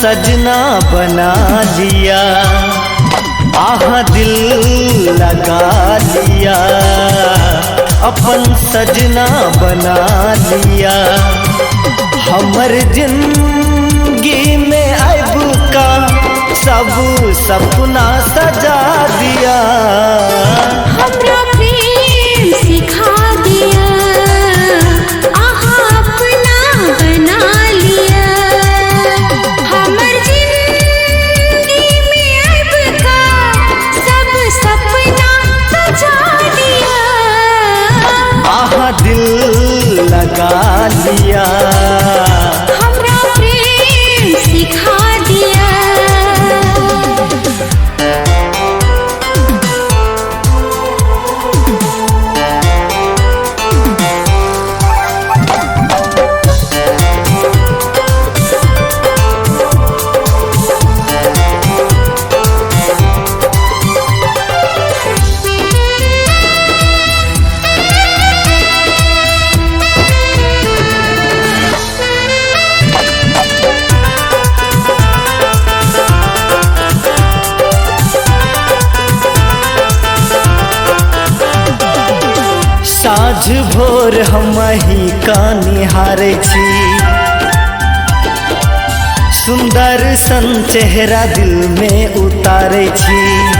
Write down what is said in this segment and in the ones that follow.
सजना बना लिया, आहा दिल लगा लिया, अपन सजना बना लिया। हमर जिंदगी में अब का सब सपना सजा दिया। हमरा प्रेम सिखा दिया, आहा अपना बना लिया। हमर जिंदगी में अब का सब सपना सजा दिया, आहा दिल लगा लिया, हमरा प्रेम सिखा दिया। साँझ भोर हम ही का निहारे छी, सुंदर सन चेहरा दिल में उतारे छी।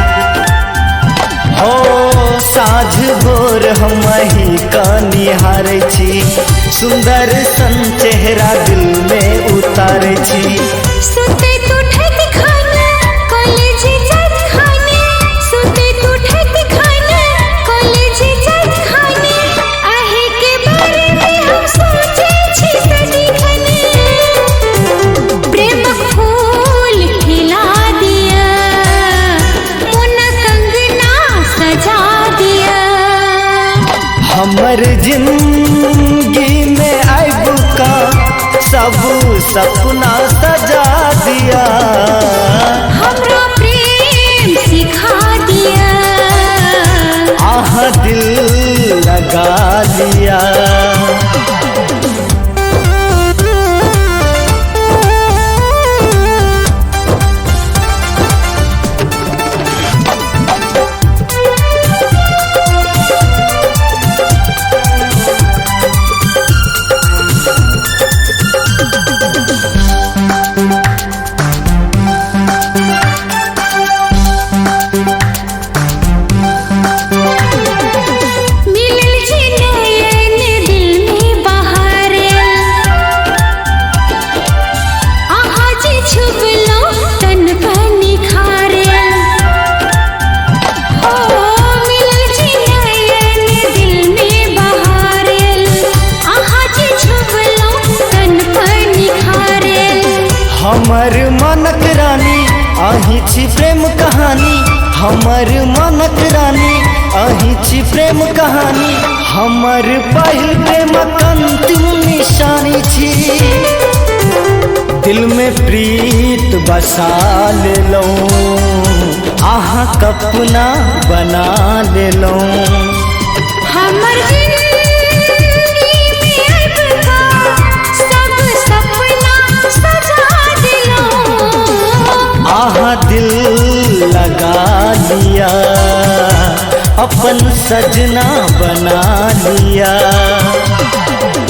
हो साँझ भोर हम ही का निहारे छी, सुंदर सन चेहरा दिल में उतारे छी। सुते तू ठक खाना कॉलेज जात खाने, सुते तू ठक खाना कॉलेज जात खाने। आहे के बारे में हम सोचे छी सदी खने, प्रेम फूल खिला दिया, मोना कंगना सजा दिया। हमर जिंदगी में अब का सब सपना सजा दिया, हमरा प्रेम सिखा दिया, आहा दिल लगा लिया। हमर मनक रानी अही छी प्रेम कहानी, हमर मनक रानी अही छी प्रेम कहानी। हमर पहिल प्रेमक अंतिम निशानी छी, दिल में प्रीत बसा लेलौं, आहा कपना बना लेलौं। हमर जिंदगी में अब का सब सपना सजा दिलो, आहा दिल लगा लिया, अपन सजना बना लिया।